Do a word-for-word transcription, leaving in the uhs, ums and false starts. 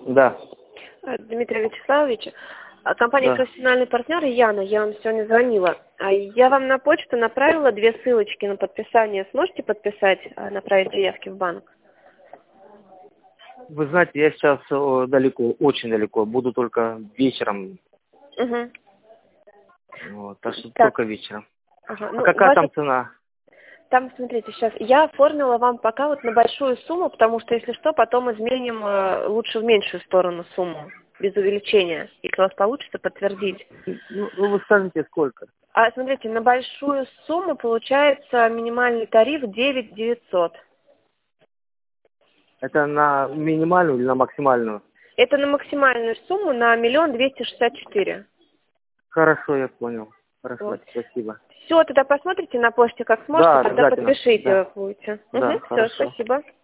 Да. Дмитрий Вячеславович, а, компания Да. «Профессиональный партнер» Яна, я вам сегодня звонила. А Я вам на почту направила две ссылочки на подписание. Сможете подписать, а, направить заявки в банк? Вы знаете, я сейчас э, далеко, очень далеко. Буду только вечером. Угу. Вот, так что Так, только вечером. ага. А Ну, какая ваша... там цена? Там, смотрите, сейчас я оформила вам пока вот на большую сумму, потому что, если что, потом изменим э, лучше в меньшую сторону сумму, без увеличения, если у вас получится подтвердить. Ну, ну, вы скажите, сколько? А смотрите, на большую сумму получается минимальный тариф девять девятьсот. Это на минимальную или на максимальную? Это на максимальную сумму на миллион двести шестьдесят четыре. Хорошо, я понял. Хорошо, Вот. спасибо. Все, тогда посмотрите на почте, как сможете, Да, тогда обязательно. подпишите, Да, как будете. да, Угу, все, хорошо. спасибо.